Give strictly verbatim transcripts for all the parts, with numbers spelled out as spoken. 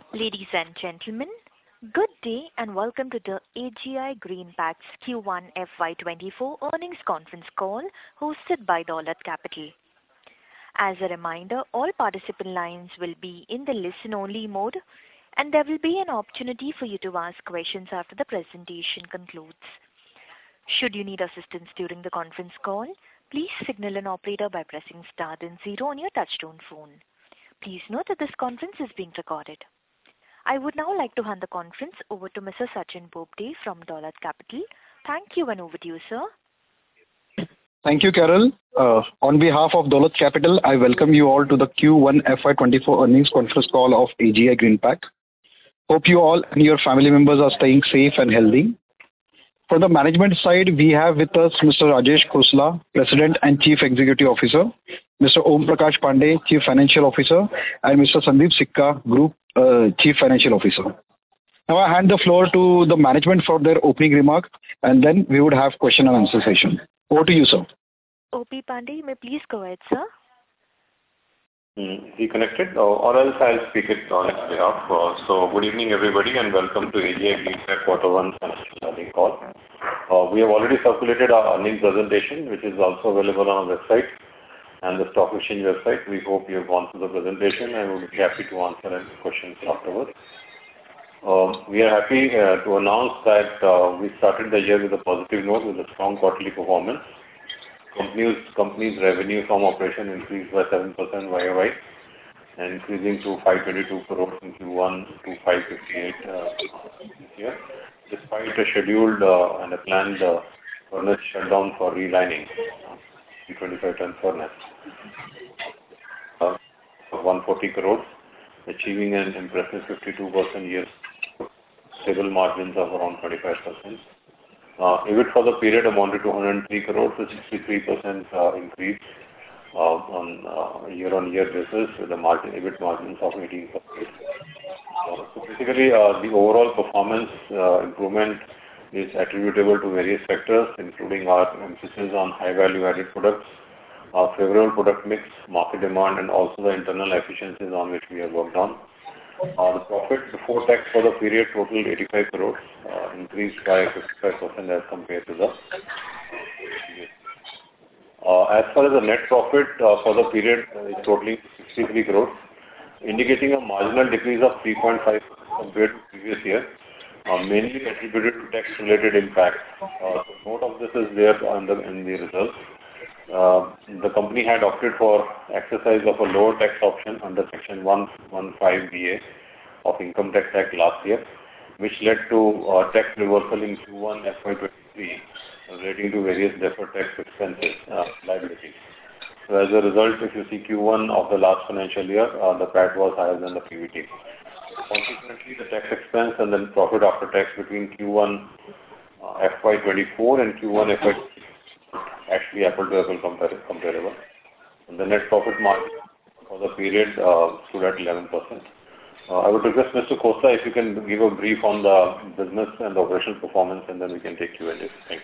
Ladies and gentlemen, good day and welcome to the A G I Greenpak's Q one F Y twenty-four earnings conference call hosted by Dolat Capital. As a reminder, all participant lines will be in the listen-only mode, and there will be an opportunity for you to ask questions after the presentation concludes. Should you need assistance during the conference call, please signal an operator by pressing star then zero on your touchtone phone. Please note that this conference is being recorded. I would now like to hand the conference over to Mister Sachin Bobde from Dolat Capital. Thank you, and over to you, sir. Thank you, Carol. Uh, on behalf of Dolat Capital, I welcome you all to the Q one F Y twenty-four earnings conference call of A G I Greenpak. Hope you all and your family members are staying safe and healthy. From the management side, we have with us Mister Rajesh Khosla, President and Chief Executive Officer, Mister Om Prakash Pandey, Chief Financial Officer, and Mister Sandeep Sikka, Group uh, Chief Financial Officer. Now I hand the floor to the management for their opening remark, and then we would have question and answer session. Over to you, sir. O P Pandey, you may please go ahead, sir. Mm, he connected, or, or else I'll speak it on his behalf. Uh, so, good evening, everybody, and welcome to A G I Greenpak Quarter One Financial Earnings Call. Uh, we have already circulated our earnings presentation, which is also available on our website and the stock exchange website. We hope you have gone through the presentation, and we'll be happy to answer any questions afterwards. Uh, we are happy uh, to announce that uh, we started the year with a positive note with a strong quarterly performance. Company's, company's revenue from operation increased by seven percent Y O Y and increasing to five hundred twenty-two crores in Q one to five hundred fifty-eight uh, this year, despite a scheduled uh, and a planned uh, furnace shutdown for relining, uh, twenty-five ton furnace. Uh, one hundred forty crores, achieving an impressive fifty-two percent year, stable margins of around twenty-five percent. Uh, EBIT for the period amounted to one hundred three crores, a sixty-three percent uh, increase uh, on uh, year-on-year basis with the margin, EBIT margins of eighteen percent. Uh, so basically, uh, the overall performance uh, improvement is attributable to various factors, including our emphasis on high-value added products, our favorable product mix, market demand, and also the internal efficiencies on which we have worked on. Uh, the profit before tax for the period totaled eighty-five crores, uh, increased by fifty-five percent as compared to the previous. Uh, as far as the net profit uh, for the period uh, is totaling sixty-three crores, indicating a marginal decrease of three point five percent compared to previous year, uh, mainly attributed to tax-related impact. Uh, so note of this is there on the, in the results. Uh, the company had opted for exercise of a lower tax option under Section one fifteen B A of Income Tax Act last year, which led to uh, tax reversal in Q one F Y twenty-three relating to various deferred tax expenses, uh, liabilities. So as a result, if you see Q one of the last financial year, uh, the P A T was higher than the P B T. Consequently, the tax expense and then profit after tax between Q one uh, F Y twenty-four and Q one F Y twenty-three actually apple to apple compar- comparable. And the net profit margin for the period uh, stood at eleven percent. Uh, I would request Mister Khosla if you can give a brief on the business and the operational performance, and then we can take Q and A. Thank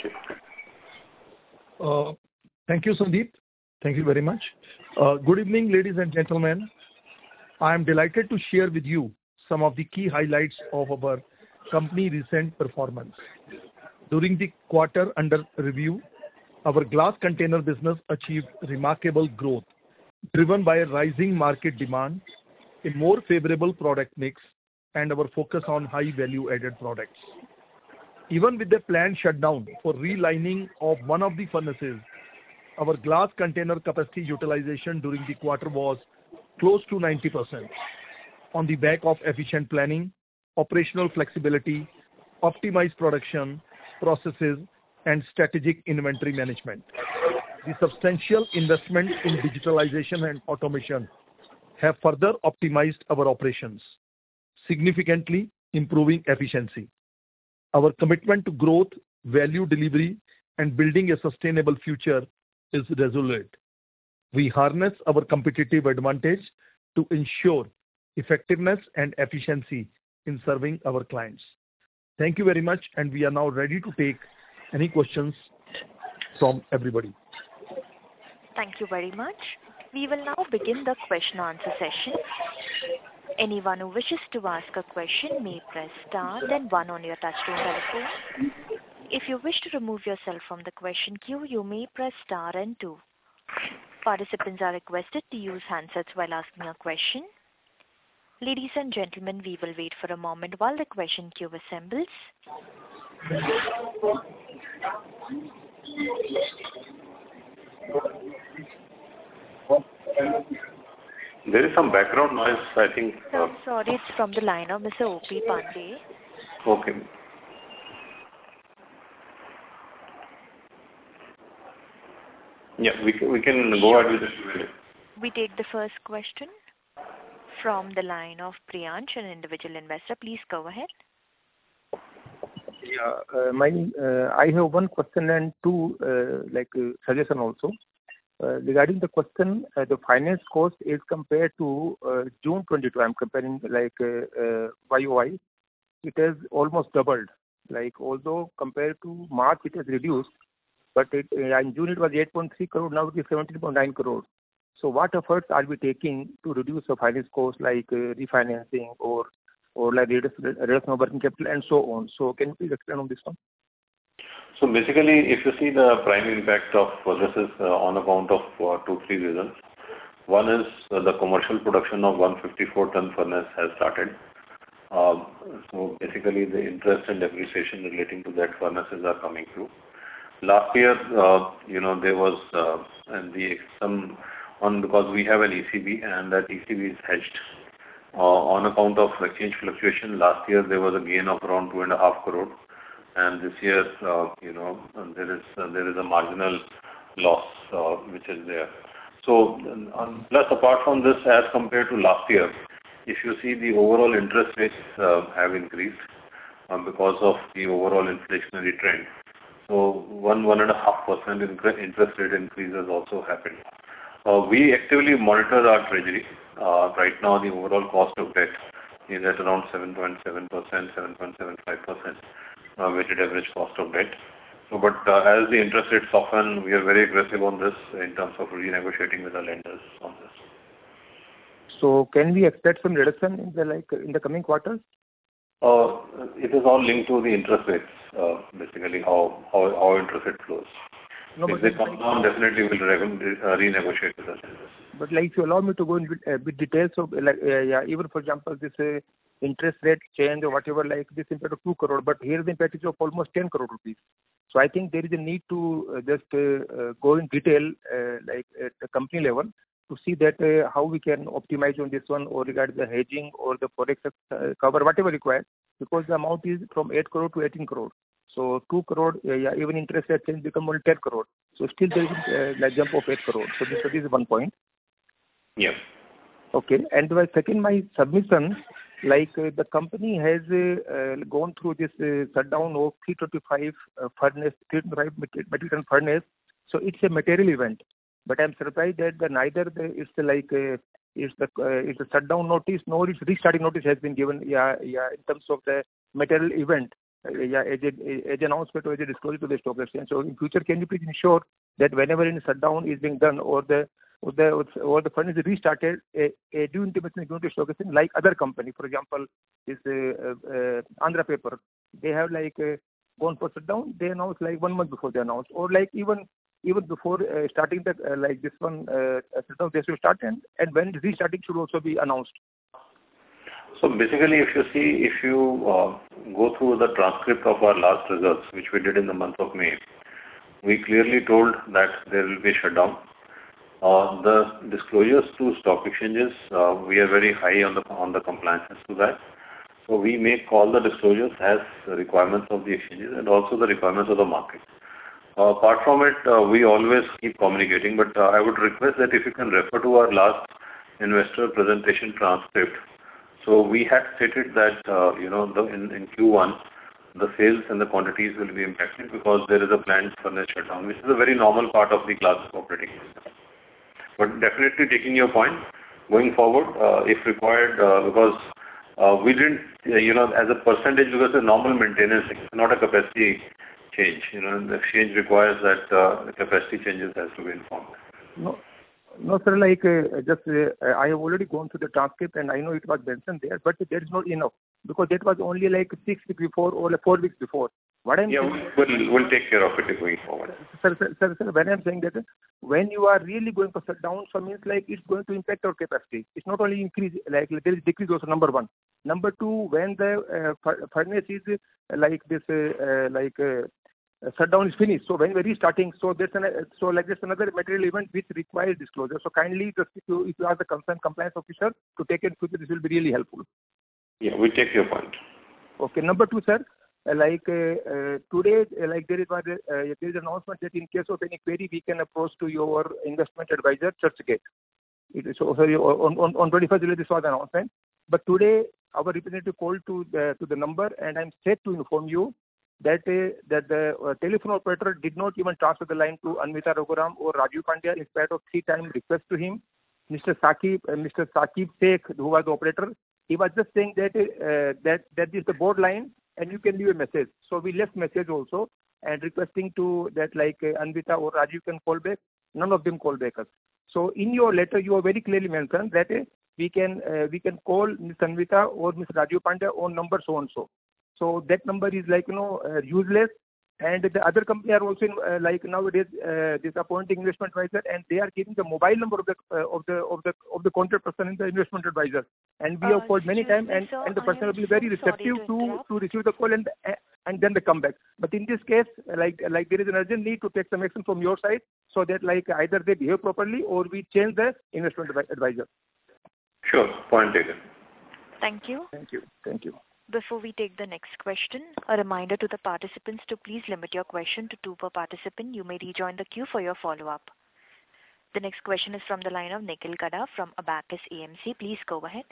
you. Uh, thank you, Sandeep. Thank you very much. Uh, good evening, ladies and gentlemen. I am delighted to share with you some of the key highlights of our company recent performance. During the quarter under review, our glass container business achieved remarkable growth, driven by a rising market demand, a more favorable product mix, and our focus on high value-added products. Even with the planned shutdown for relining of one of the furnaces, our glass container capacity utilization during the quarter was close to ninety percent. On the back of efficient planning, operational flexibility, optimized production processes, and strategic inventory management. The substantial investment in digitalization and automation have further optimized our operations, significantly improving efficiency. Our commitment to growth, value delivery, and building a sustainable future is resolute. We harness our competitive advantage to ensure effectiveness and efficiency in serving our clients. Thank you very much, and we are now ready to take any questions from everybody. Thank you very much. We will now begin the question answer session. Anyone who wishes to ask a question may press star then one on your touchtone telephone. If you wish to remove yourself from the question queue, you may press star and two. Participants are requested to use handsets while asking a question. Ladies and gentlemen, we will wait for a moment while the question queue assembles. There is some background noise, I think. Uh, I'm sorry, it's from the line of Mister O P Pandey. Okay. Yeah, we can, we can go ahead with the Q and A. We take the first question from the line of Priyansh, an individual investor. Please go ahead. Yeah, uh, my uh, I have one question and two uh, like uh, suggestion also. Uh, regarding the question, uh, the finance cost is compared to uh, June twenty-two. I'm comparing like uh, uh, Y O Y. It has almost doubled. Like although compared to March it has reduced, but it, uh, in June it was eight point three crore. Now it is seventeen point nine crore. So what efforts are we taking to reduce the finance cost, like uh, refinancing or or like reduction of working capital and so on? So can you please explain on this one? So basically, if you see the prime impact of uh, this is uh, on account of uh, two, three reasons. One is uh, the commercial production of one fifty-four ton furnace has started. Um, so basically, the interest and depreciation relating to that furnaces are coming through. Last year, uh, you know, there was uh, and the some on because we have an E C B and that E C B is hedged. Uh, on account of exchange fluctuation, last year there was a gain of around two and a half crore. And this year, uh, you know, there is uh, there is a marginal loss uh, which is there. So, um, plus apart from this, as compared to last year, if you see the overall interest rates uh, have increased um, because of the overall inflationary trend. So, one one and a half percent interest rate increase has also happened. Uh, we actively monitor our treasury. Uh, right now, the overall cost of debt is at around seven point seven percent, seven point seven five percent. Uh, weighted average cost of debt. So, but uh, as the interest rates soften, we are very aggressive on this in terms of renegotiating with our lenders on this. So, can we expect some reduction in the like in the coming quarters? Uh, it is all linked to the interest rates, uh, basically how, how how interest rate flows. No, if they come like, down, definitely we'll re- uh, renegotiate with our lenders. But like, if you allow me to go in a bit details of like uh, yeah, even for example, this. Uh, interest rate change or whatever, like this impact of two crore, but here the impact is of almost ten crore rupees. So I think there is a need to uh, just uh, uh, go in detail, uh, like at the company level, to see that uh, how we can optimize on this one or regarding the hedging or the forex uh, cover, whatever required, because the amount is from eight crore to eighteen crore. So two crore, uh, yeah, even interest rate change become only ten crore. So still there is a uh, like jump of eight crore. So this, so this is one point. Yes. Okay. And my second, my submission, like uh, the company has uh, uh, gone through this uh, shutdown of three twenty-five uh, furnace, three twenty-five metric ton furnace. So it's a material event. But I'm surprised that the, neither the, it's the, like uh, it's the uh, it's a shutdown notice nor its restarting notice has been given. Yeah, yeah. In terms of the material event, uh, yeah, as a as an announcement or as a disclosure to the stock exchange. So in future, can you please ensure that whenever any shutdown is being done or the or the, or the furnace is restarted, a, a due intimation is going to stock exchange like other company. For example, this uh, uh, Andhra Paper, they have like uh, gone for shutdown. They announce like one month before they announce, or like even even before uh, starting the uh, like this one uh, shutdown, they should start and and when restarting should also be announced. So basically, if you see, if you uh, go through the transcript of our last results, which we did in the month of May, we clearly told that there will be a shutdown. Uh, the disclosures to stock exchanges, uh, we are very high on the on the compliances to that. So we make all the disclosures as the requirements of the exchanges and also the requirements of the market. Uh, apart from it, uh, we always keep communicating, but uh, I would request that if you can refer to our last investor presentation transcript. So we had stated that, uh, you know, the, in, in Q one, the sales and the quantities will be impacted because there is a planned furnace shutdown, which is a very normal part of the class of operating system. But definitely taking your point, going forward, uh, if required, uh, because uh, we didn't, uh, you know, as a percentage, because it's a normal maintenance, it's not a capacity change. You know, the exchange requires that uh, the capacity changes has to be informed. No. No, sir, like, uh, just, uh, I have already gone through the transcript and I know it was mentioned there, but there is not enough because that was only like six weeks before or like four weeks before. What I'm yeah, saying, we'll, we'll take care of it going forward. Sir, sir, sir, sir, when I'm saying that, when you are really going for shutdown, so means like it's going to impact our capacity. It's not only increase, like there is decrease also, number one. Number two, when the uh, furnace is uh, like this, uh, uh, like, uh, Uh, shutdown is finished. So when we're restarting, so there's an, uh, so like there's another material event which requires disclosure. So kindly, just if you, if you ask the concerned compliance officer to take it further, this will be really helpful. Yeah, we take your point. Okay. Number two, sir, uh, like uh, uh, today, uh, like there is one, uh, there is an announcement that in case of any query, we can approach to your investment advisor, Churchgate. It is, so sorry, on on on twenty-first July, this was the announcement. But today, our representative called to the to the number, and I'm set to inform you that uh, that the uh, telephone operator did not even transfer the line to Anvita Raghuram or Rajiv Pandya in spite of three times request to him. Mister Saqib, uh, Mister Saqib Sheikh, who was the operator, he was just saying that uh, that that is the board line and you can leave a message. So we left message also and requesting to that like uh, Anvita or Rajiv can call back. None of them call back us. So in your letter, you have very clearly mentioned that uh, we can uh, we can call Miss Anvita or Miss Rajiv Pandya on number so and so. So that number is like, you know, uh, useless. And the other company are also in, uh, like nowadays uh, this appointing investment advisor, and they are giving the mobile number of the uh, of the of the of the contact person in the investment advisor. And we Uh, have called many times, excuse me, and, sir, and the I person am will be so very sorry receptive to to interrupt. to receive the call and uh, and then they come back. But in this case, like like there is an urgent need to take some action from your side so that like either they behave properly or we change the investment advi- advisor. Sure, point taken. Thank you. Thank you. Thank you. Before we take the next question, a reminder to the participants to please limit your question to two per participant. You may rejoin the queue for your follow-up. The next question is from the line of Nikhil Kada from Abacus A M C. Please go ahead.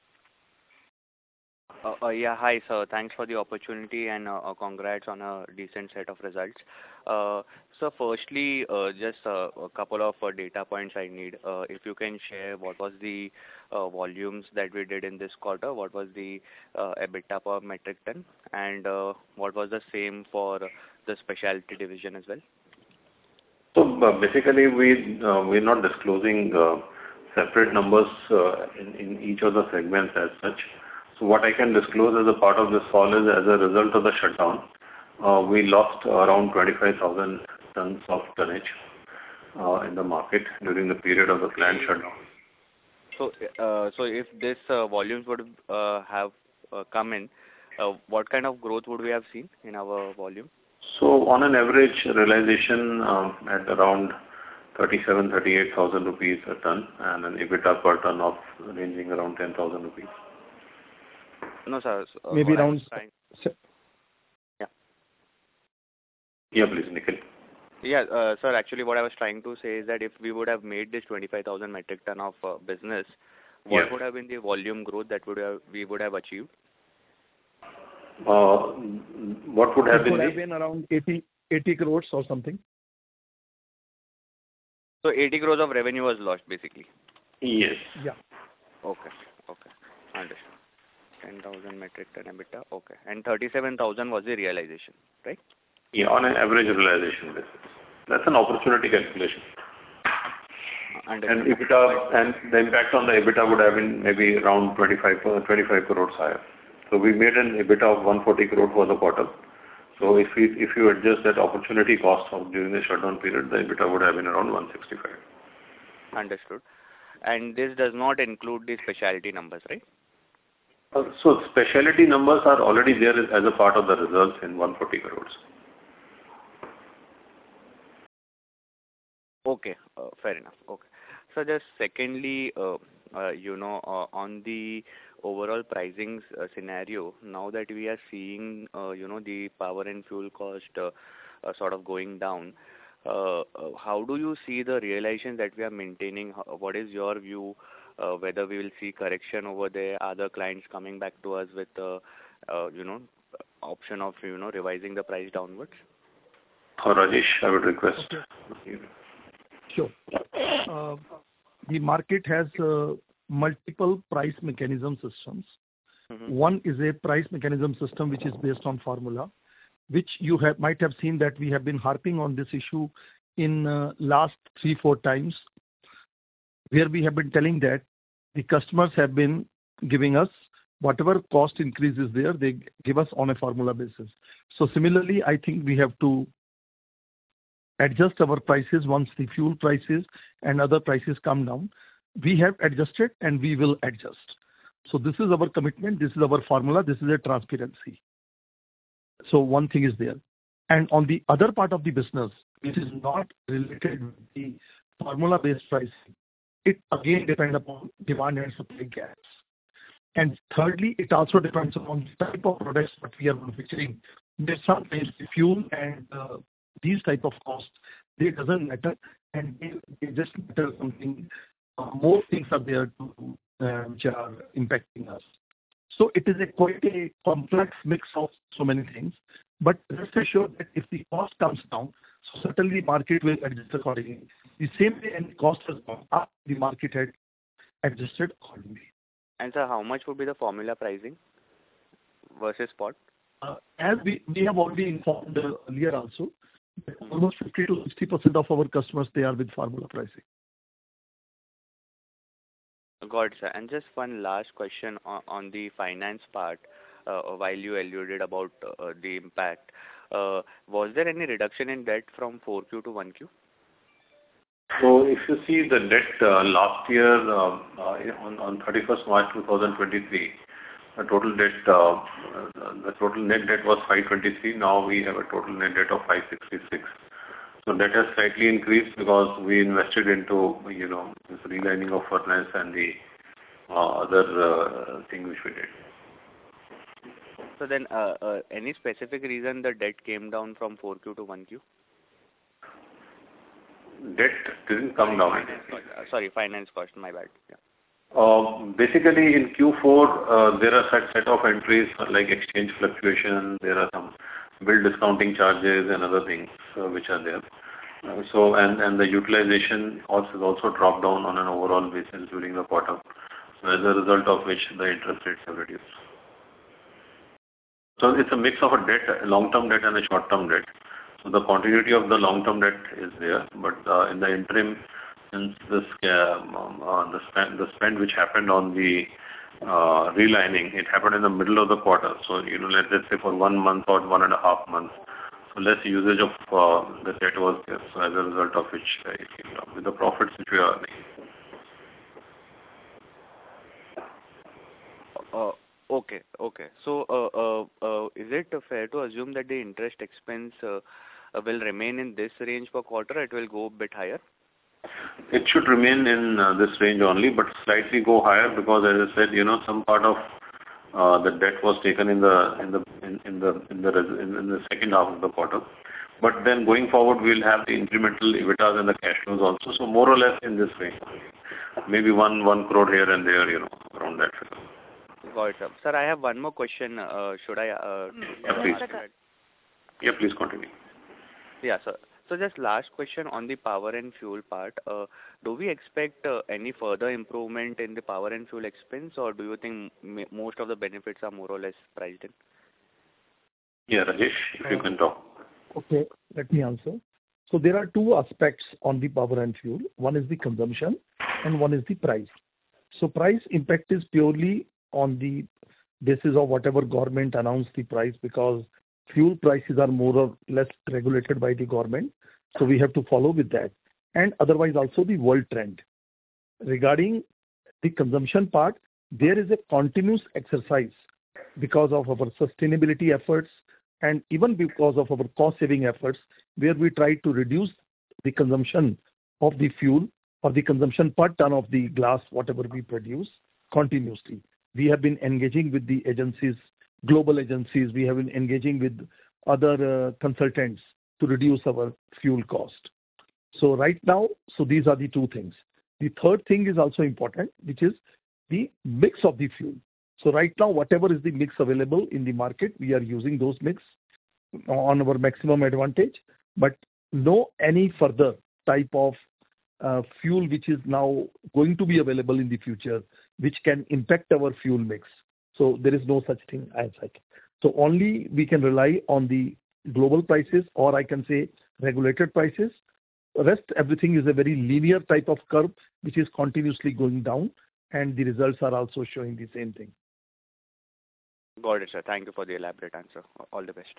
Uh, uh, yeah, hi sir. Thanks for the opportunity and uh, uh, congrats on a decent set of results. Uh, so firstly, uh, just uh, a couple of uh, data points I need. Uh, if you can share what was the uh, volumes that we did in this quarter, what was the uh, EBITDA per metric ton, and uh, what was the same for the specialty division as well? So uh, basically, we uh, we're not disclosing uh, separate numbers uh, in, in each of the segments as such. So what I can disclose as a part of this call is as a result of the shutdown, uh, we lost around twenty-five thousand tons of tonnage uh, in the market during the period of the planned shutdown. So, uh, so if this uh, volumes would uh, have uh, come in, uh, what kind of growth would we have seen in our volume? So on an average realization um, at around thirty-seven, thirty-eight thousand rupees a ton and an EBITDA per ton of ranging around ten thousand rupees. No, sir. Uh, Maybe what I around. was trying- Yeah. Yeah, please, Nikhil. Yeah, uh, sir, actually what I was trying to say is that if we would have made this twenty-five thousand metric ton of uh, business, what Yeah. would have been the volume growth that would have, we would have achieved? Uh, what would have It been could have the? been around eighty, eighty crores or something. So eighty crores of revenue was lost basically. Yes. Yeah. Okay, okay, understood. ten thousand metric ton EBITDA, okay. And thirty-seven thousand was the realization, right? Yeah, on an average realization basis. That's an opportunity calculation. Understood. And EBITDA and the impact on the EBITDA would have been maybe around twenty-five, twenty-five crores higher. So we made an EBITDA of one forty crore for the quarter. So if we if you adjust that opportunity cost of during the shutdown period, the EBITDA would have been around one sixty-five. Understood. And this does not include the specialty numbers, right? Uh, so specialty numbers are already there as a part of the results in one forty crores. Okay, uh, fair enough. Okay. So just secondly, uh, uh, you know, uh, on the overall pricing uh, scenario, now that we are seeing, uh, you know, the power and fuel cost uh, uh, sort of going down, uh, uh, how do you see the realization that we are maintaining? How, what is your view? Uh, whether we will see correction over there? Are the clients coming back to us with, uh, uh, you know, option of, you know, revising the price downwards? Uh, Rajesh, I would request. Okay. Sure. Uh, the market has uh, multiple price mechanism systems. Mm-hmm. One is a price mechanism system which is based on formula, which you have, might have seen that we have been harping on this issue in uh, last three, four times. where we have been telling that the customers have been giving us whatever cost increase is there, they give us on a formula basis. So similarly, I think we have to adjust our prices once the fuel prices and other prices come down. We have adjusted and we will adjust. So this is our commitment. This is our formula. This is a transparency. So one thing is there. And on the other part of the business, which is not related with the formula-based pricing, it again depends upon demand and supply gaps. And thirdly, it also depends on the type of products that we are manufacturing. There's sometimes the fuel and uh, these type of costs, they doesn't matter, and they, they just matter something. Uh, more things are there to, uh, which are impacting us. So it is a quite a complex mix of so many things. But rest assured that if the cost comes down, so certainly the market will adjust accordingly. The same way and the cost has gone up, the market had adjusted accordingly. And sir, how much would be the formula pricing versus spot? Uh, as we, we have already informed uh, earlier also, that almost fifty to sixty percent of our customers, they are with formula pricing. Got it, sir. And just one last question on, on the finance part. Uh, while you alluded about uh, the impact, uh, was there any reduction in debt from four Q to one Q? So if you see the debt uh, last year uh, uh, on, on thirty-first March two thousand twenty-three, the total debt, uh, the total net debt was five twenty-three. Now we have a total net debt of five sixty-six. So that has slightly increased because we invested into, you know, this relining of furnace and the uh, other uh, thing which we did. So then, uh, uh, any specific reason the debt came down from four Q to one Q? Debt didn't come down. Finance cost, uh, sorry, finance cost, my bad. Yeah. Uh, basically, in Q four, uh, there are such set of entries like exchange fluctuation, there are some bill discounting charges and other things uh, which are there. Uh, so, and, and the utilization also has also dropped down on an overall basis during the quarter. So, as a result of which the interest rates have reduced. So, it's a mix of a debt, a long-term debt and a short-term debt. So, the continuity of the long-term debt is there, but uh, in the interim, since this, uh, uh, the, spend, the spend which happened on the uh, relining, it happened in the middle of the quarter. So, you know, let's say for one month or one and a half months. So, less usage of uh, the debt was there. So, as a result of which, uh, it came down with the profits which we are earning. Uh, okay, okay. So, uh, uh, uh, is it fair to assume that the interest expense uh, uh, will remain in this range per quarter? It will go a bit higher? It should remain in uh, this range only, but slightly go higher because, as I said, you know, some part of uh, the debt was taken in the in the in, in the in the in, in the second half of the quarter. But then going forward, we'll have the incremental EBITDAs and the cash flows also. So more or less in this range, maybe one one crore here and there, you know, around that figure. Got it, sir. Sir, I have one more question. Uh, should I? Uh, yeah, please. Yeah, please continue. Yeah, sir. So just last question on the power and fuel part. Uh, do we expect uh, any further improvement in the power and fuel expense, or do you think m- most of the benefits are more or less priced in? Yeah, Rajesh, if you can talk. Okay, let me answer. So there are two aspects on the power and fuel. One is the consumption and one is the price. So price impact is purely on the basis of whatever government announced the price, because fuel prices are more or less regulated by the government. So we have to follow with that. And otherwise also the world trend. Regarding the consumption part, there is a continuous exercise because of our sustainability efforts and even because of our cost saving efforts, where we try to reduce the consumption of the fuel or the consumption per ton of the glass, whatever we produce, continuously. We have been engaging with the agencies, global agencies. We have been engaging with other uh, consultants to reduce our fuel cost. So right now, so these are the two things. The third thing is also important, which is the mix of the fuel. So right now, whatever is the mix available in the market, we are using those mix on our maximum advantage, but no any further type of uh, fuel which is now going to be available in the future, which can impact our fuel mix. So there is no such thing as such. So only we can rely on the global prices, or I can say regulated prices, rest, everything is a very linear type of curve, which is continuously going down, and the results are also showing the same thing. Got it, sir. Thank you for the elaborate answer. All the best.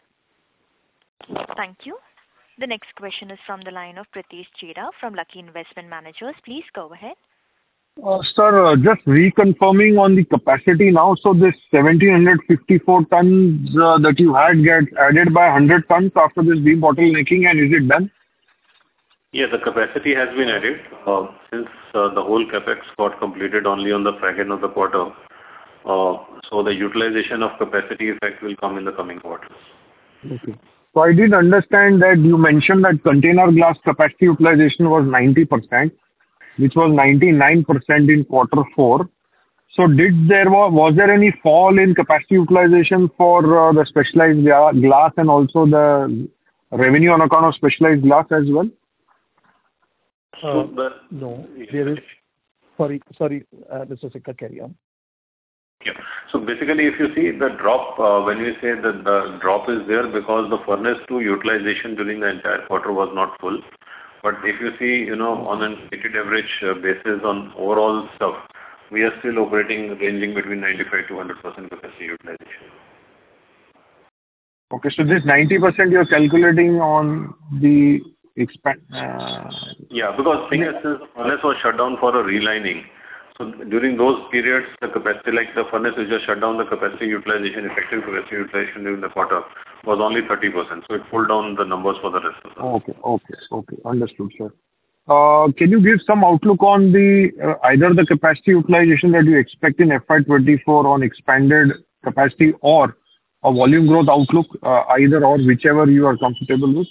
Thank you. The next question is from the line of Pritesh Chheda from Lucky Investment Managers. Please go ahead. Uh, sir, uh, just reconfirming on the capacity now. So this one thousand seven hundred fifty-four tons uh, that you had get added by one hundred tons after this debottlenecking, and is it done? Yes, the capacity has been added. Uh, since uh, the whole capex got completed only on the fag end of the quarter, uh, so the utilization of capacity effect will come in the coming quarters. Okay. So I did understand that you mentioned that container glass capacity utilization was ninety percent, which was ninety-nine percent in quarter four. So did there was, was there any fall in capacity utilization for uh, the specialized glass and also the revenue on account of specialized glass as well? Uh, no, there is. Sorry, sorry, uh, Mister Sikka, carry on. Yeah. So basically, if you see the drop, uh, when we say that the drop is there because the furnace two utilization during the entire quarter was not full. But if you see, you know, on an weighted average uh, basis on overall stuff, we are still operating ranging between ninety-five to one hundred percent capacity utilization. Okay, so this ninety percent you're calculating on the expand. Uh, yeah, because thing is, since the furnace was shut down for a relining, so during those periods, the capacity, like the furnace is just shut down, the capacity utilization, effective capacity utilization during the quarter was only thirty percent. So it pulled down the numbers for the rest of the Okay, okay, okay. Understood, sir. Uh, can you give some outlook on the uh, either the capacity utilization that you expect in F Y twenty-four on expanded capacity or a volume growth outlook, uh, either or whichever you are comfortable with?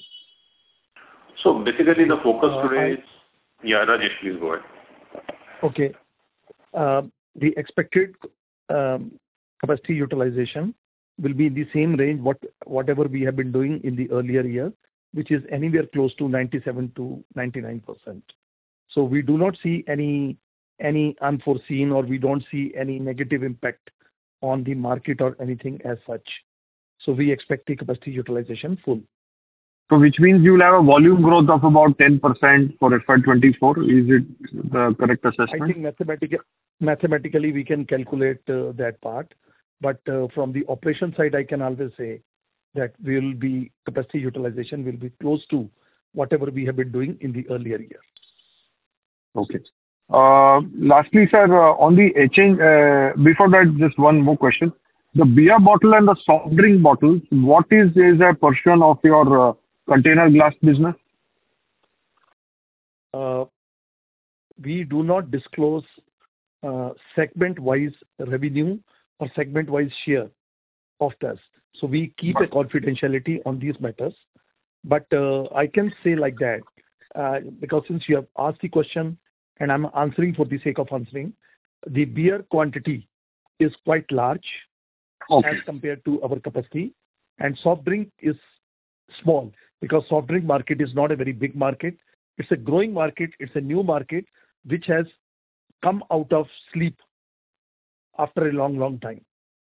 So basically the focus Uh, today I- is... Yeah, Rajesh, please go ahead. Okay. Uh, The expected um, capacity utilization will be in the same range what whatever we have been doing in the earlier year, which is anywhere close to ninety-seven to ninety-nine percent. So we do not see any any unforeseen, or we don't see any negative impact on the market or anything as such. So we expect the capacity utilization full. So which means you will have a volume growth of about ten percent for F Y twenty-four. Is it the correct assessment? I think mathematica- mathematically we can calculate uh, that part, but uh, from the operation side, I can always say that will be capacity utilization will be close to whatever we have been doing in the earlier year. Okay. Uh, Lastly, sir, uh, on the etching, uh, before that, just one more question. The beer bottle and the soft drink bottles, what is is a portion of your uh, container glass business? Uh, we do not disclose uh, segment-wise revenue or segment-wise share of this. So we keep a confidentiality on these matters. But uh, I can say like that, uh, because since you have asked the question and I'm answering for the sake of answering, the beer quantity is quite large Okay. as compared to our capacity, and soft drink is small because soft drink market is not a very big market. It's a growing market. It's a new market which has come out of sleep after a long, long time.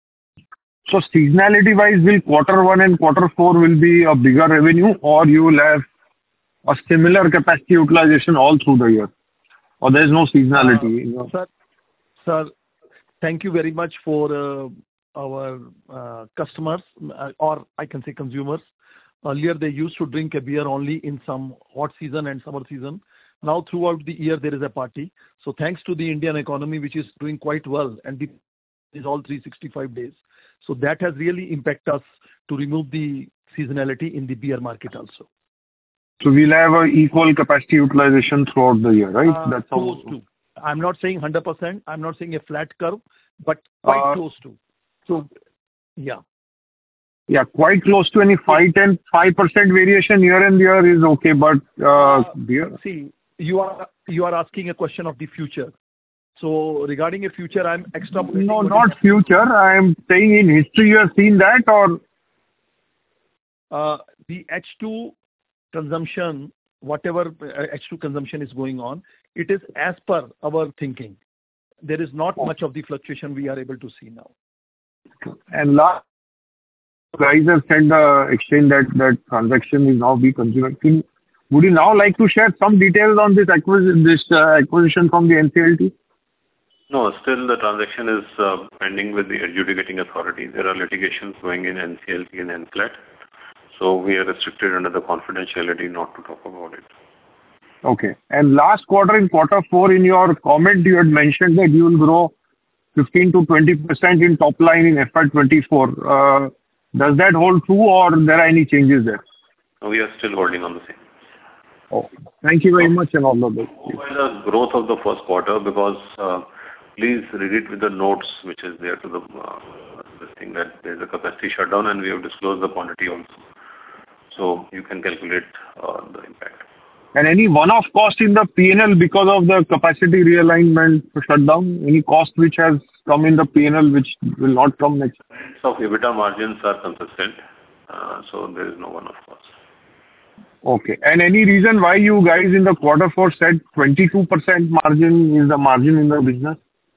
So seasonality-wise, will quarter one and quarter four will be a bigger revenue, or you will have a similar capacity utilization all through the year? Or there is no seasonality? Uh, sir, sir, thank you very much for uh, our uh, customers, uh, or I can say consumers. Earlier, they used to drink a beer only in some hot season and summer season. Now, throughout the year, there is a party. So thanks to the Indian economy, which is doing quite well, and it is all three hundred sixty-five days. So that has really impacted us to remove the seasonality in the beer market also. So we'll have an equal capacity utilization throughout the year, right? Uh, That's close how... to. I'm not saying one hundred percent. I'm not saying a flat curve, but quite Uh, close to. So, yeah. Yeah, quite close to any five, ten, five percent variation year and year is okay, but uh, Uh, beer... See, you are you are asking a question of the future. So regarding a future, I'm extrapolating. No, what is not future. I am saying in history you have seen that, or... Uh, the H two consumption, whatever uh, H two consumption is going on, it is as per our thinking. There is not much of the fluctuation we are able to see now. And last, guys have said the exchange that that transaction will now be consumer. Can, Would you now like to share some details on this acquisition, this uh, acquisition from the N C L T? No, still the transaction is uh, pending with the adjudicating authority. There are litigations going in N C L T and N C L A T. So we are restricted under the confidentiality not to talk about it. Okay. And last quarter, in quarter four, in your comment, you had mentioned that you will grow fifteen to twenty percent in top line in F Y twenty-four. Uh, does that hold true or there are any changes there? We are still holding on the same. Okay. Thank you very much and all the best. The growth of the first quarter, because uh, please read it with the notes which is there to the uh, this thing that there is a capacity shutdown and we have disclosed the quantity also. So you can calculate uh, the impact. And any one-off cost in the P and L because of the capacity realignment shutdown? Any cost which has come in the P and L which will not come next? So EBITDA margins are consistent, uh, so there is no one-off cost. Okay. And any reason why you guys in the quarter four said twenty-two percent margin is the margin in the business?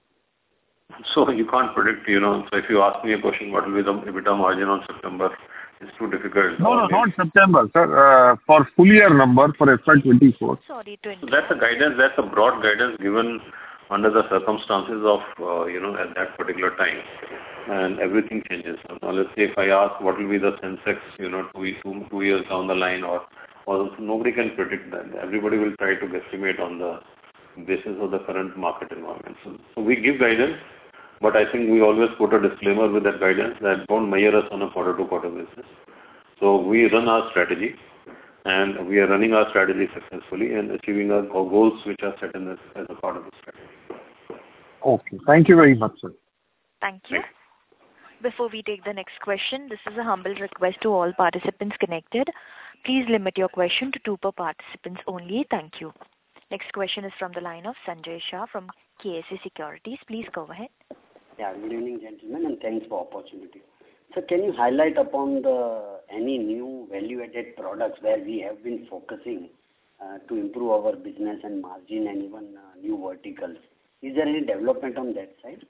So you can't predict, you know. So if you ask me a question, what will be the EBITDA margin on September? It's too difficult. No, no, not September, sir. Uh, for full year number for F Y twenty-four. Sorry to So that's a guidance, that's a broad guidance given under the circumstances of, uh, you know, at that particular time. And everything changes. So now let's say if I ask what will be the Sensex, you know, two, two, two years down the line or, or nobody can predict that. Everybody will try to guesstimate on the basis of the current market environment. So, so we give guidance. But I think we always put a disclaimer with that guidance that don't measure us on a quarter-to-quarter basis. So we run our strategy, and we are running our strategy successfully and achieving our goals which are set in this as a part of the strategy. Okay. Thank you very much, sir. Thank you. Before we take the next question, this is a humble request to all participants connected. Please limit your question to two per participants only. Thank you. Next question is from the line of Sanjay Shah from K S A Securities. Please go ahead. Yeah, good evening, gentlemen, and thanks for opportunity. So can you highlight upon the any new value-added products where we have been focusing uh, to improve our business and margin and even uh, new verticals? Is there any development on that side?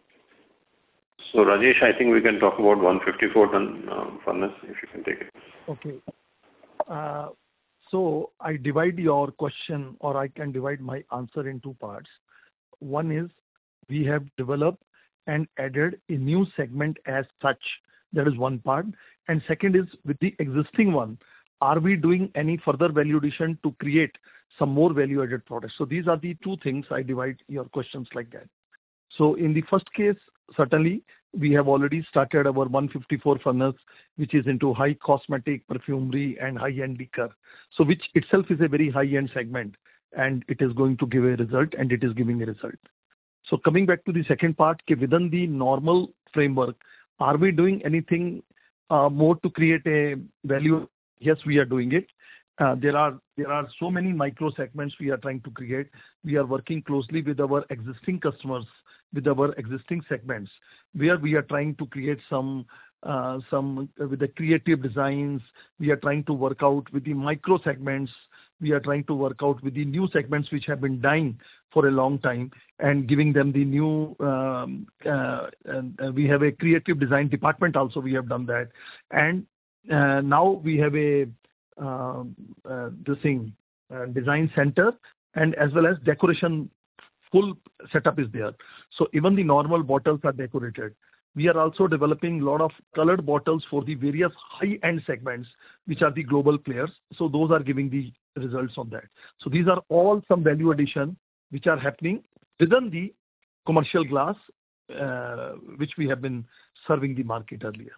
So Rajesh, I think we can talk about one fifty-four ton uh, furnace, if you can take it. Okay. Uh, so I divide your question, or I can divide my answer in two parts. One is we have developed and added a new segment as such. That is one part. And second is with the existing one, are we doing any further value addition to create some more value added products? So these are the two things I divide your questions like that. So in the first case, certainly we have already started our one fifty-four furnace, which is into high cosmetic, perfumery and high-end liquor. So which itself is a very high-end segment, and it is going to give a result, and it is giving a result. So coming back to the second part, within the normal framework, are we doing anything uh, more to create a value? Yes, we are doing it. Uh, there are there are so many micro segments we are trying to create. We are working closely with our existing customers, with our existing segments, where we are trying to create some uh, some uh, with the creative designs. We are trying to work out with the micro segments. We are trying to work out with the new segments which have been dying for a long time and giving them the new, um, uh, and, uh, we have a creative design department also, we have done that. And uh, now we have a, uh, uh, this thing, uh, design center and as well as decoration, full setup is there. So even the normal bottles are decorated. We are also developing a lot of colored bottles for the various high-end segments, which are the global players. So those are giving the results on that. So these are all some value addition which are happening within the commercial glass, uh, which we have been serving the market earlier.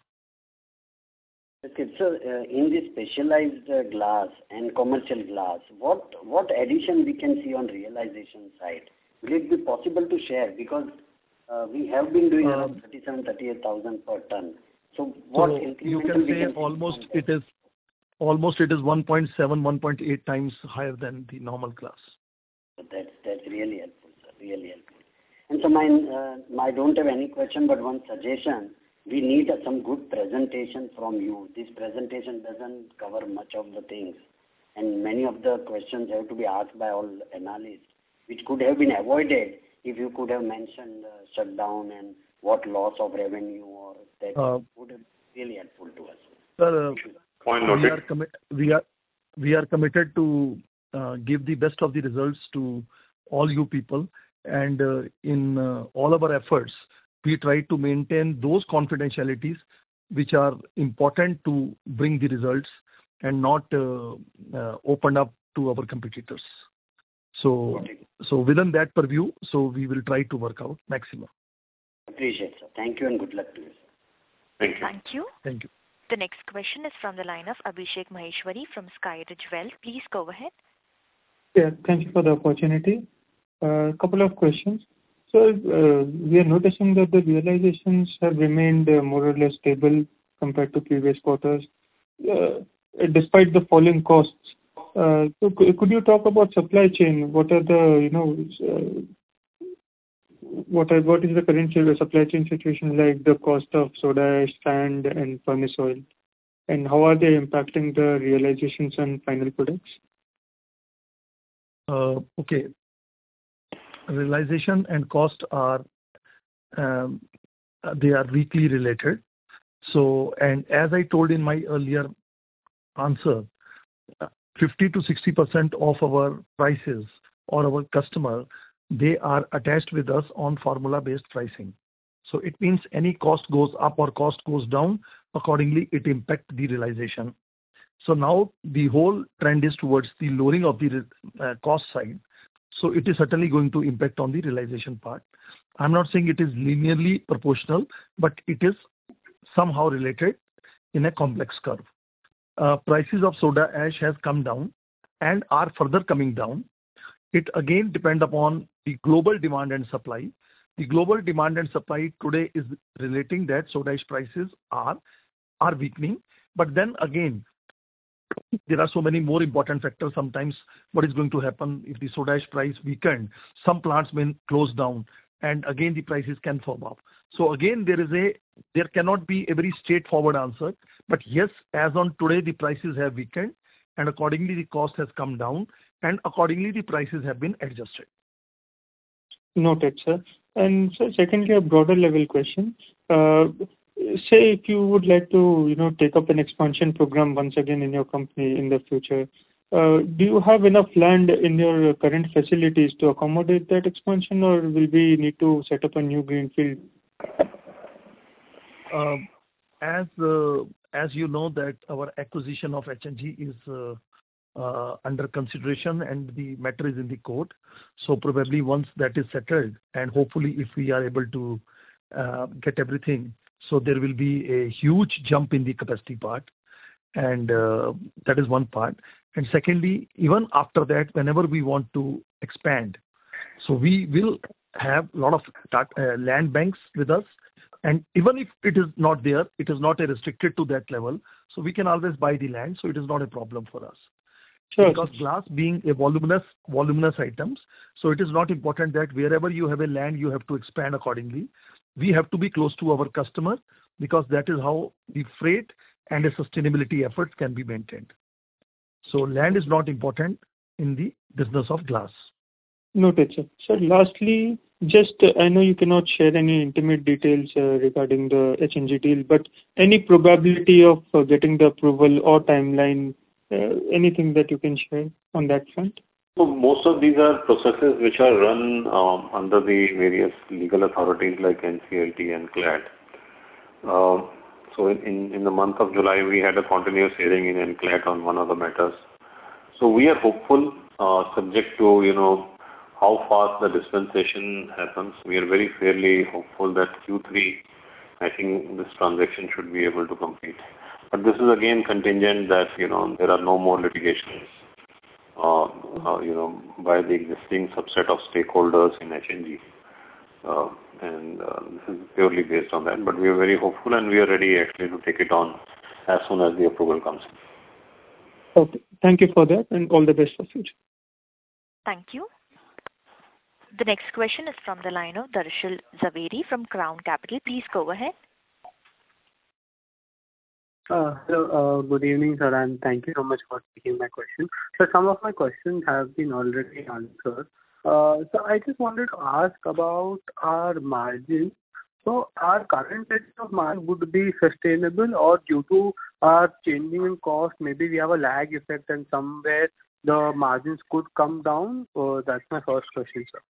Okay, so uh, in this specialized uh, glass and commercial glass, what what addition we can see on realization side? Will it be possible to share? Because uh, we have been doing Um, around thirty-seven, thirty-eight thousand per ton. So what So you can say almost it is almost it is one point seven, one point eight times higher than the normal glass. That's that's really helpful, sir. Really helpful. And so my uh, I don't have any question, but one suggestion. We need uh, some good presentation from you. This presentation doesn't cover much of the things, and many of the questions have to be asked by all analysts, which could have been avoided if you could have mentioned uh, shutdown and what loss of revenue or that Uh, would have been really helpful to us. Sir, uh, Point we noted. are commi- we are we are committed to uh, give the best of the results to all you people. And uh, in uh, all of our efforts, we try to maintain those confidentialities which are important to bring the results and not uh, uh, open up to our competitors. So, so within that purview, so we will try to work out maximum. Appreciate, sir. Thank you and good luck to you, sir. Thank you. Thank you. Thank you. The next question is from the line of Abhishek Maheshwari from Skyridge Wealth. Please go ahead. Yeah, thank you for the opportunity. A uh, couple of questions. So uh, we are noticing that the realizations have remained uh, more or less stable compared to previous quarters, uh, despite the falling costs. Uh, so could you talk about supply chain? What are the, you know, uh, what are, what is the current supply chain situation like, the cost of soda ash, sand and furnace oil? And how are they impacting the realizations on final products? Uh, okay. Realization and cost are, um, they are weakly related. So, and as I told in my earlier answer, fifty to sixty percent of our prices or our customer, they are attached with us on formula-based pricing. So it means any cost goes up or cost goes down, accordingly it impacts the realization. So now the whole trend is towards the lowering of the uh, cost side. So it is certainly going to impact on the realization part. I'm not saying it is linearly proportional, but it is somehow related in a complex curve. Uh, prices of soda ash has come down and are further coming down. It again depends upon the global demand and supply. The global demand and supply today is relating that soda ash prices are, are weakening. But then again, there are so many more important factors. Sometimes what is going to happen if the soda ash price weakened, some plants may close down and again the prices can fall off. So again, there is a, there cannot be a very straightforward answer, but yes, as on today, the prices have weakened and accordingly the cost has come down and accordingly the prices have been adjusted. Noted, sir. And so secondly, a broader level question. Uh, say if you would like to, you know, take up an expansion program once again in your company in the future, uh, do you have enough land in your current facilities to accommodate that expansion, or will we need to set up a new greenfield? Uh, as uh, as you know that our acquisition of H N G is uh, uh, under consideration and the matter is in the court. So probably once that is settled and hopefully if we are able to uh, get everything, so there will be a huge jump in the capacity part, and uh, that is one part. And secondly, even after that, whenever we want to expand, so we will have a lot of uh, land banks with us. And even if it is not there, it is not restricted to that level. So we can always buy the land. So it is not a problem for us. Sure. Because glass being a voluminous, voluminous items, so it is not important that wherever you have a land, you have to expand accordingly. We have to be close to our customer because that is how the freight and the sustainability efforts can be maintained. So land is not important in the business of glass. Noted, sir. So lastly, just uh, I know you cannot share any intimate details uh, regarding the H N G deal, but any probability of uh, getting the approval or timeline, uh, anything that you can share on that front? So most of these are processes which are run um, under the various legal authorities like N C L T and C L A D. Uh, so in, in the month of July, we had a continuous hearing in N C L A D on one of the matters. So we are hopeful, uh, subject to, you know, how fast the dispensation happens. We are very fairly hopeful that Q three, I think this transaction should be able to complete. But this is again contingent that, you know, there are no more litigations. Uh, uh, you know, by the existing subset of stakeholders in H N G. Uh, and uh, this is purely based on that. But we are very hopeful and we are ready actually to take it on as soon as the approval comes. Okay. Thank you for that and all the best for future. Thank you. The next question is from the line of Darshil Zaveri from Crown Capital. Please go ahead. Uh, hello, uh, good evening, sir, and thank you so much for taking my question. So some of my questions have been already answered. Uh, so I just wanted to ask about our margins. So our current rate of margin would be sustainable, or due to our changing in cost, maybe we have a lag effect and somewhere the margins could come down? Uh, that's my first question, sir.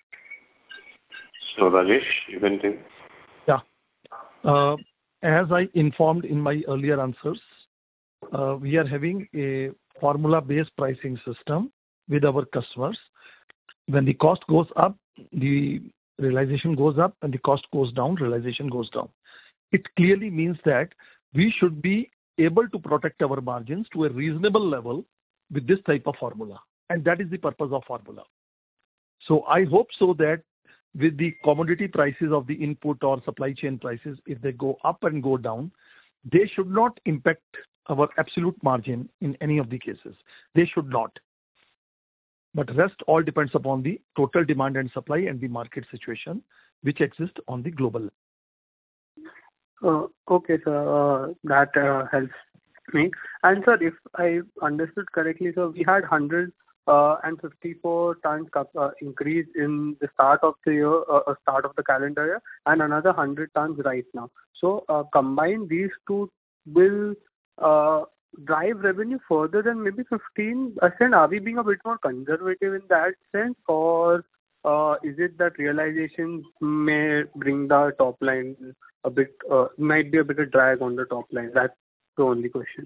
So, Rajesh, you can take. Yeah. Uh, as I informed in my earlier answers, uh, we are having a formula-based pricing system with our customers. When the cost goes up, the realization goes up, and the cost goes down, realization goes down. It clearly means that we should be able to protect our margins to a reasonable level with this type of formula. And that is the purpose of formula. So I hope so that with the commodity prices of the input or supply chain prices, if they go up and go down, they should not impact our absolute margin in any of the cases. They should not. But rest all depends upon the total demand and supply and the market situation which exists on the global level. Uh, okay, sir. Uh, that uh, helps me. And sir, if I understood correctly, so we had one hundred fifty-four tons uh, increase in the start of the year, uh, start of the calendar year, and another one hundred tons right now. So uh, combine these two will uh, drive revenue further than maybe fifteen percent. Are we being a bit more conservative in that sense, or uh, is it that realizations may bring the top line a bit, uh, might be a bit of drag on the top line? That's the only question.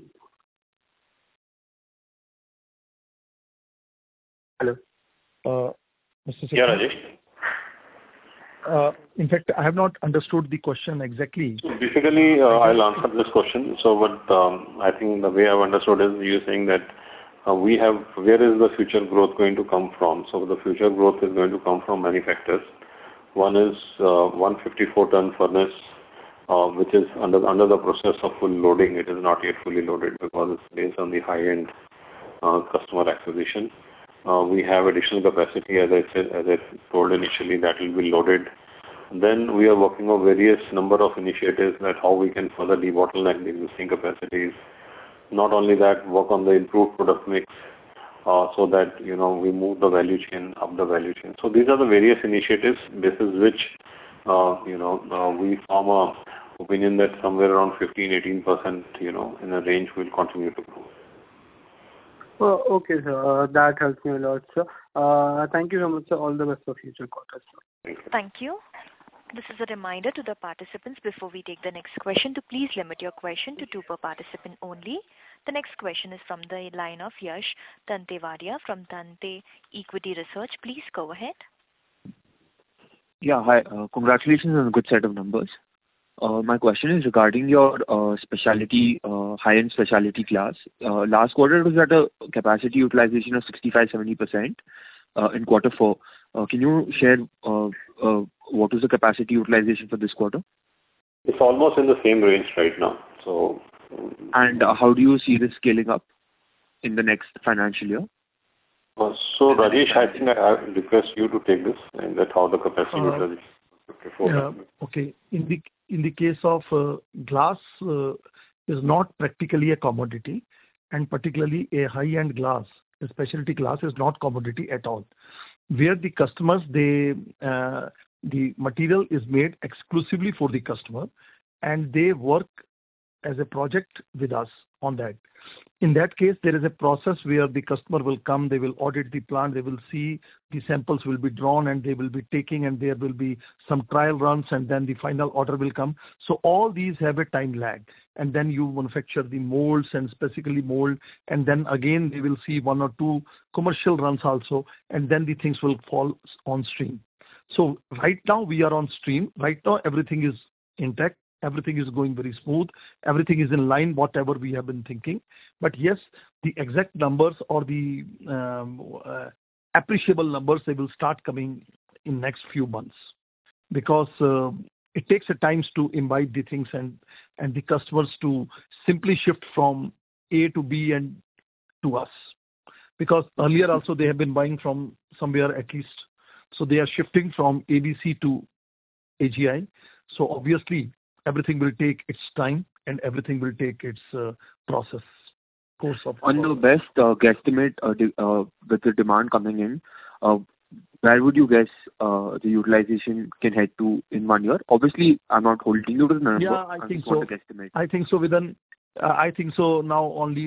Hello. Uh, Mister Yeah, Rajesh. Uh, in fact, I have not understood the question exactly. So basically, uh, I'll answer this question. So, but um, I think the way I've understood is you're saying that uh, we have, where is the future growth going to come from? So, the future growth is going to come from many factors. One is uh, one hundred fifty-four ton furnace, uh, which is under under the process of full loading. It is not yet fully loaded because it's based on the high-end uh, customer acquisition. Uh, we have additional capacity, as I said, as I told initially, that will be loaded. Then we are working on various number of initiatives that how we can further debottleneck the existing capacities. Not only that, work on the improved product mix, uh, so that, you know, we move the value chain, up the value chain. So these are the various initiatives, basis which, uh, you know, uh, we form a opinion that somewhere around fifteen to eighteen percent, you know, in a range will continue to grow. Oh, okay, sir. Uh, that helps me a lot, sir. Uh, thank you so much, sir. All the best for future quarters, sir. Thank you. Thank you. This is a reminder to the participants before we take the next question to please limit your question to two per participant only. The next question is from the line of Yash Tantewadia from Tante Equity Research. Please go ahead. Yeah, hi. Uh, congratulations on a good set of numbers. Uh, my question is regarding your uh, specialty, uh, high-end specialty class. Uh, last quarter it was at a capacity utilization of sixty-five to seventy percent uh, in quarter four. Uh, can you share uh, uh, what is the capacity utilization for this quarter? It's almost in the same range right now. So. And uh, how do you see this scaling up in the next financial year? Uh, so Rajesh, I think I, I request you to take this and that how the capacity Uh, utilization. Yeah, okay. In the in the case of uh, glass uh, is not practically a commodity, and particularly a high-end glass, a specialty glass is not commodity at all. Where the customers, they uh, the material is made exclusively for the customer, and they work as a project with us on that. In that case, there is a process where the customer will come, they will audit the plant, they will see, the samples will be drawn and they will be taking, and there will be some trial runs, and then the final order will come. So all these have a time lag, and then you manufacture the molds and specifically mold, and then again they will see one or two commercial runs also, and then the things will fall on stream. So right now we are on stream. Right now everything is intact. Everything is going very smooth. Everything is in line, whatever we have been thinking. But yes, the exact numbers or the um, uh, appreciable numbers, they will start coming in next few months, because uh, it takes a time to imbibe the things and, and the customers to simply shift from A to B and to us. Because earlier also they have been buying from somewhere at least. So they are shifting from A B C to A G I. So obviously, everything will take its time and everything will take its uh, process course of. On the best uh, guesstimate uh, de- uh, with the demand coming in, uh, where would you guess uh, the utilization can head to in one year? Obviously, I'm not holding you to the number. Yeah, I I think just so. want to guesstimate. I think so. Within, uh, I think so. Now only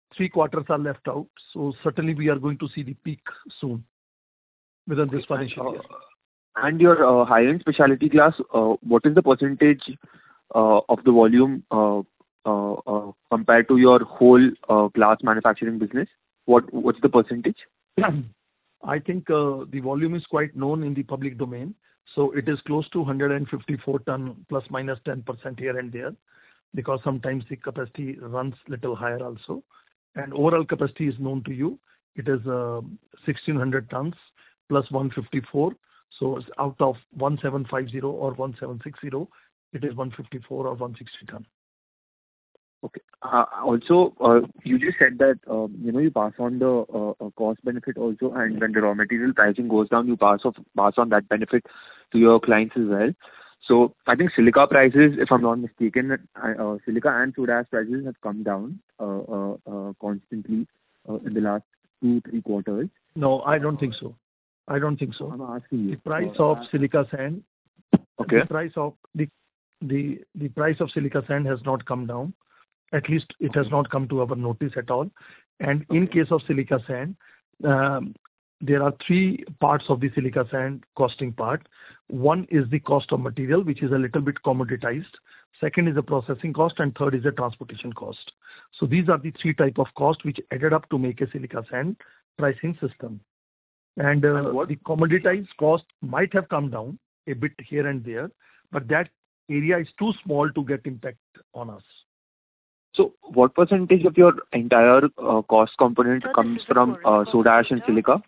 three quarters are left out, so certainly we are going to see the peak soon within this financial year. And your uh, high-end specialty glass, uh, what is the percentage uh, of the volume uh, uh, uh, compared to your whole uh, glass manufacturing business? What What's the percentage? I think uh, the volume is quite known in the public domain. So it is close to one hundred fifty-four ton plus minus ten percent here and there, because sometimes the capacity runs little higher also. And overall capacity is known to you. It is uh, sixteen hundred tons plus one hundred fifty-four. So it's out of seventeen fifty or seventeen sixty, it is one hundred fifty-four or one hundred sixty ton. Okay. Uh, also, uh, you just said that uh, you know you pass on the uh, cost benefit also, and when the raw material pricing goes down, you pass off pass on that benefit to your clients as well. So I think silica prices, if I'm not mistaken, uh, silica and soda ash prices have come down uh, uh, uh, constantly uh, in the last two three quarters. No, I don't think so. I don't think so. I'm asking you. The price uh, of silica sand. Okay. The price of the the the price of silica sand has not come down. At least it has not come to our notice at all. And in case of silica sand, um, there are three parts of the silica sand costing part. One is the cost of material, which is a little bit commoditized. Second is the processing cost, and third is the transportation cost. So these are the three type of cost which added up to make a silica sand pricing system. And, uh, and the commoditized cost might have come down a bit here and there, but that area is too small to get impact on us. So what percentage of your entire uh, cost component so comes from uh, soda ash and silica?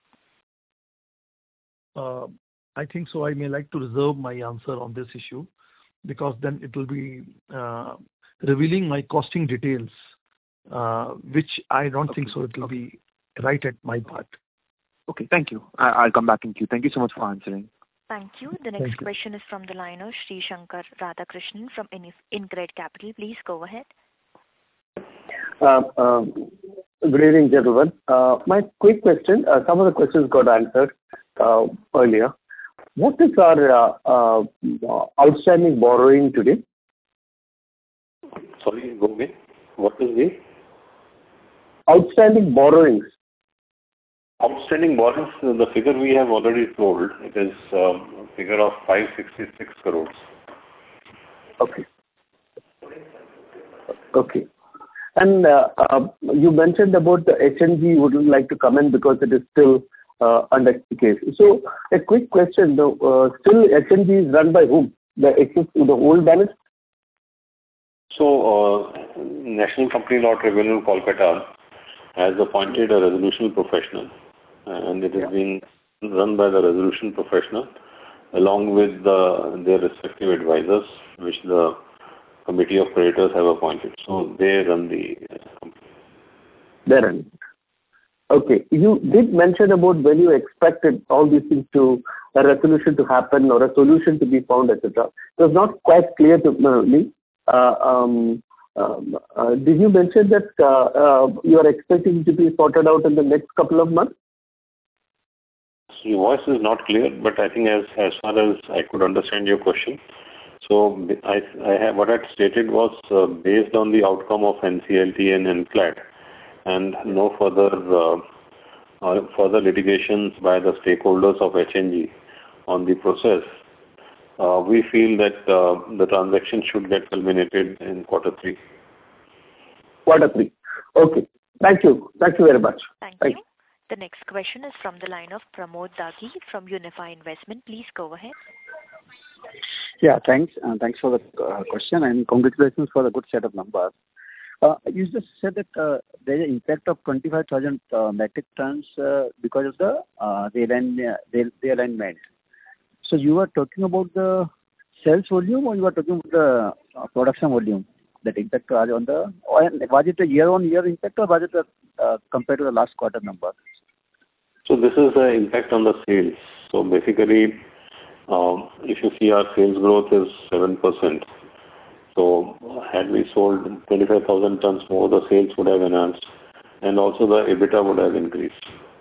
Uh, I think so. I may like to reserve my answer on this issue, because then it will be uh, revealing my costing details, uh, which I don't okay. think so it will okay. be right at my part. Okay, thank you. I- I'll come back in queue. Thank you so much for answering. Thank you. The next question is from the line of Sri Shankar Radhakrishnan from InCred Capital. Please go ahead. Uh, uh, good evening, gentlemen. Uh, my quick question, uh, some of the questions got answered uh, earlier. What is our uh, uh, outstanding borrowing today? Sorry, go again. What is the? Outstanding borrowings. Outstanding borrowings, the figure we have already told, it is um, a figure of five hundred sixty-six crores. Okay. Okay. And uh, uh, you mentioned about the H N G wouldn't like to come in because it is still uh, under case. So a quick question though, uh, still H N G is run by whom? The excess, the old balance? So uh, National Company Law Tribunal, Kolkata has appointed a resolution professional, and it is yeah. being run by the resolution professional along with the, their respective advisors, which the Committee of Creditors have appointed. So they run the company. They run. Okay. You did mention about when you expected all these things to, a resolution to happen or a solution to be found, et cetera. It was not quite clear to me. Uh, um, um, uh, did you mention that uh, uh, you are expecting to be sorted out in the next couple of months? So your voice is not clear, but I think as, as far as I could understand your question, so I, I have, what I stated was uh, based on the outcome of N C L T and N C L A T and no further uh, uh, further litigations by the stakeholders of H N G on the process, uh, we feel that uh, the transaction should get culminated in quarter three. Quarter three. Okay. Thank you. Thank you very much. Thank, Thank you. you. The next question is from the line of Pramod Dagi from Unify Investment. Please go ahead. Yeah, thanks. Uh, thanks for the uh, question, and congratulations for the good set of numbers. Uh, you just said that uh, there is an impact of twenty-five thousand uh, metric tons uh, because of the uh, realignment. So you are talking about the sales volume, or you are talking about the uh, production volume? That impact was on the, or was it a year-on-year impact, or was it a, uh, compared to the last quarter number? So this is the impact on the sales. So basically, um, if you see our sales growth is seven percent. So had we sold twenty-five thousand tons more, the sales would have enhanced, and also the EBITDA would have increased.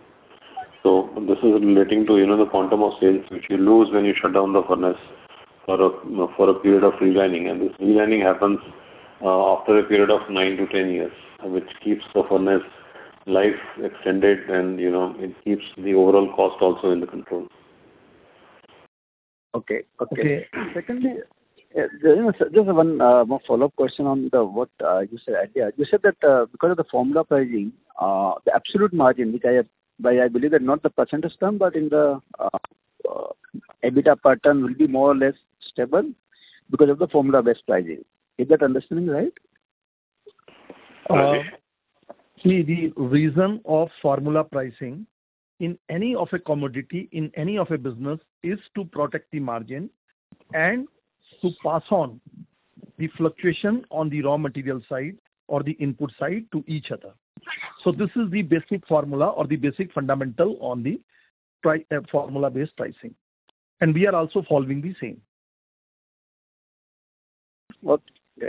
So this is relating to, you know, the quantum of sales which you lose when you shut down the furnace for a, for a period of relining, and this relining happens uh, after a period of nine to ten years, which keeps the furnace life extended, and you know it keeps the overall cost also in the control. Okay. Okay. okay. Secondly, uh, just one uh, more follow-up question on the what uh, you said earlier. You said that uh, because of the formula pricing, uh, the absolute margin, which I have, by I believe that not the percentage term, but in the uh, uh, EBITDA per ton will be more or less stable because of the formula-based pricing. Is that understanding right? Uh, see, the reason of formula pricing in any of a commodity, in any of a business, is to protect the margin and to pass on the fluctuation on the raw material side or the input side to each other. So this is the basic formula or the basic fundamental on the pri- uh, formula-based pricing. And we are also following the same. Okay.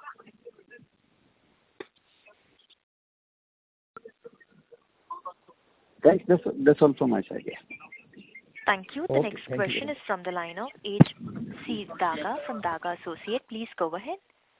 Thanks. That's, that's all from my side. Yeah. Thank you. The Okay, next thank question you. is from the line of H C Daga from Daga Associate. Please go ahead.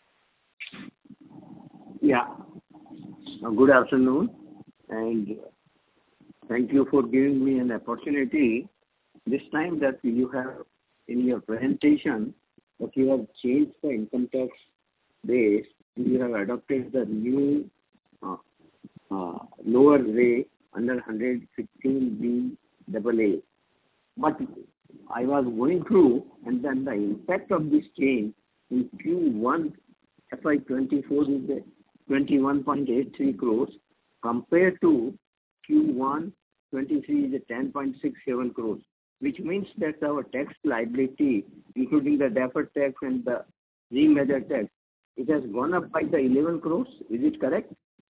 Yeah. Uh, Good afternoon, and thank you for giving me an opportunity. This time that you have in your presentation that you have changed the income tax base, and you have adopted the new uh, uh, lower rate under one sixteen B A A. But I was going through, and then the impact of this change in Q one F Y twenty-four is the twenty-one point eight three crores compared to Q one twenty-three is a ten point six seven crores, which means that our tax liability, including the deferred tax and the remeasured tax, it has gone up by the eleven crores. Is it correct?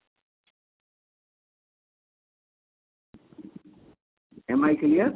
Am I clear?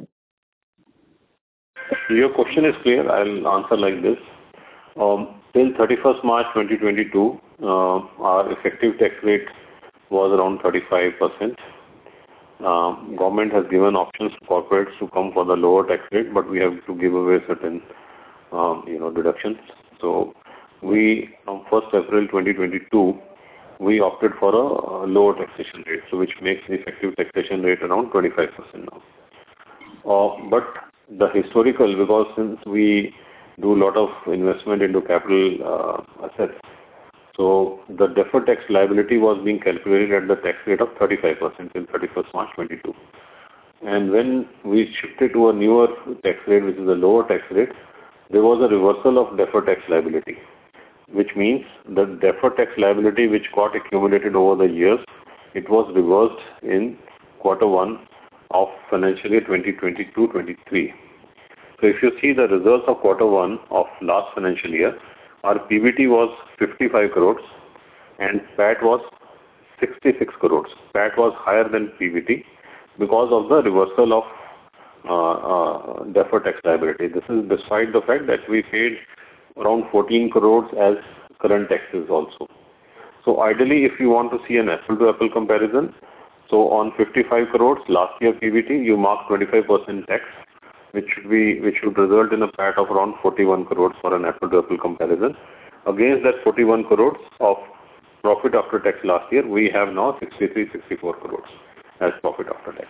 Your question is clear. I'll answer like this. Um, till thirty-first March twenty twenty-two, uh, our effective tax rate was around thirty-five percent. Uh, government has given options to corporates to come for the lower tax rate, but we have to give away certain, um, you know, deductions. So we, on first April twenty twenty-two, we opted for a, a lower taxation rate, so which makes the effective taxation rate around twenty-five percent now. Uh, but the historical, because since we do a lot of investment into capital uh, assets, so the deferred tax liability was being calculated at the tax rate of thirty-five percent till thirty-first March twenty-two. And when we shifted to a newer tax rate, which is a lower tax rate, there was a reversal of deferred tax liability, which means the deferred tax liability which got accumulated over the years, it was reversed in quarter one of financial year twenty twenty-two twenty-three. So if you see the results of quarter one of last financial year, our P B T was fifty-five crores and P A T was sixty-six crores. P A T was higher than P B T because of the reversal of uh, uh, deferred tax liability. This is despite the fact that we paid around fourteen crores as current taxes also. So ideally, if you want to see an apple-to-apple comparison, so on fifty-five crores last year P B T, you mark twenty-five percent tax, which should be which should result in a P A T of around forty-one crores for an apple-to-apple comparison. Against that forty-one crores of profit after tax last year, we have now sixty-three, sixty-four crores as profit after tax.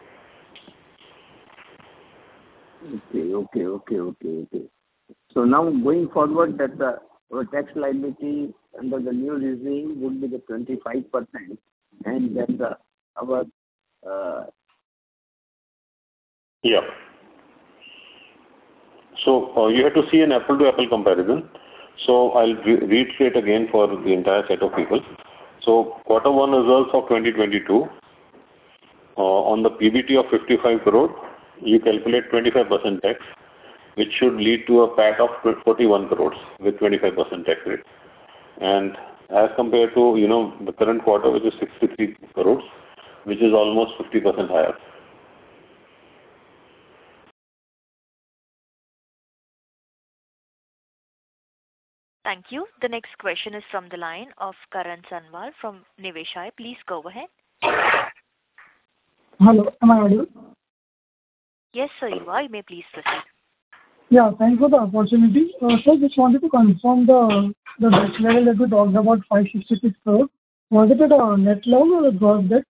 Okay, okay, okay, okay, okay. So now going forward, that the our tax liability under the new regime would be the twenty-five percent, and then the our uh, yeah. So uh, you have to see an apple-to-apple comparison. So I'll re- reiterate again for the entire set of people. So quarter one results of twenty twenty-two, uh, on the P B T of fifty-five crore, you calculate twenty-five percent tax, which should lead to a P A T of forty-one crores with twenty-five percent tax rate. And as compared to, you know, the current quarter, which is sixty-three crores, which is almost fifty percent higher. Thank you. The next question is from the line of Karan Sanwal from Niveshaay. Please go ahead. Hello, am I audible? Yes, sir, you are. You may please proceed. Yeah, thanks for the opportunity. Uh, Sir, just wanted to confirm the the debt level that we talked about, five sixty-six crore. Was it at a net level or a gross debt?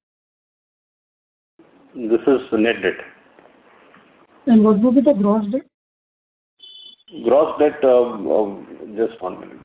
This is net debt. And what would be the gross debt? Gross debt, um, um, just one minute.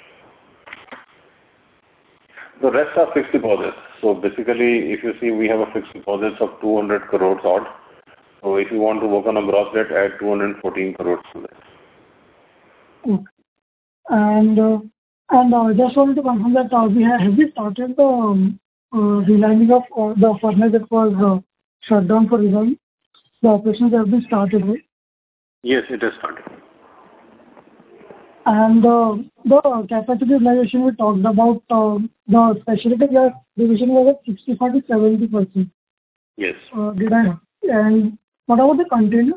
The rest are fixed deposits. So basically, if you see, we have a fixed deposits of two hundred crores odd. So if you want to work on a gross debt, add two hundred fourteen crores to that. Okay. And uh, and uh, just wanted to confirm that uh, we have have we started the um, uh, relining of uh, the furnace that was uh, shut down for relining? The operations have been started, right? Yes, it has started. And uh, the capacity utilization we talked about, uh, the specialty gas division was at sixty-five to seventy percent. Yes. Uh, did I? And what about the container?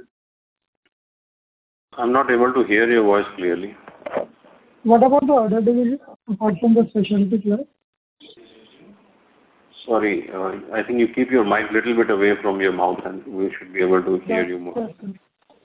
I'm not able to hear your voice clearly. What about the other division apart from the specialty gas? Sorry, uh, I think you keep your mic a little bit away from your mouth and we should be able to hear Yes, you more. yes, sir.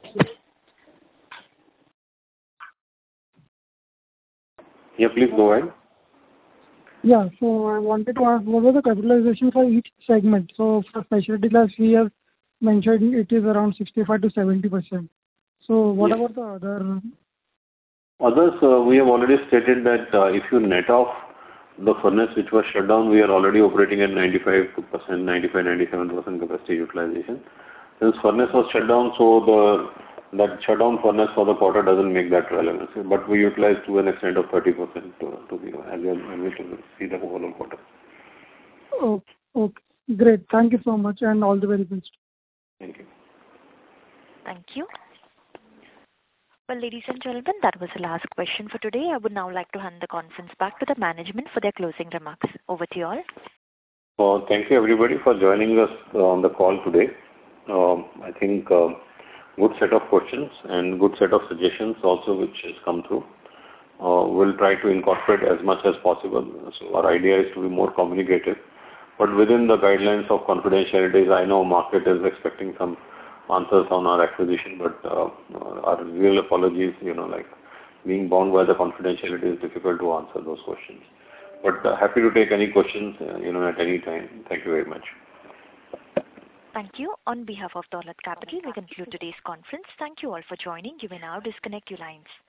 Yeah, please go ahead. Yeah. So I wanted to ask, what was the capitalization for each segment? So for specialty glass, we have mentioned it is around sixty-five to seventy percent. So what Yes. about the other? Others, uh, we have already stated that uh, if you net off the furnace which was shut down, we are already operating at ninety-five percent, ninety-five, ninety-seven percent capacity utilization. Since furnace was shut down, so the that shutdown furnace for the quarter doesn't make that relevant. But we utilize to an extent of thirty percent to, to be as well when we see the whole quarter. Oh, okay. Great. Thank you so much and all the very best. Thank you. Thank you. Well, ladies and gentlemen, that was the last question for today. I would now like to hand the conference back to the management for their closing remarks. Over to you all. Uh, thank you everybody for joining us uh, on the call today. Um, I think uh, good set of questions and good set of suggestions also which has come through. Uh, we'll try to incorporate as much as possible. So our idea is to be more communicative, but within the guidelines of confidentialities, I know market is expecting some answers on our acquisition, but uh, our real apologies, you know, like being bound by the confidentiality is difficult to answer those questions. But uh, happy to take any questions, uh, you know, at any time. Thank you very much. Thank you. On behalf of Dolat Capital, we conclude today's conference. Thank you all for joining. You may now disconnect your lines.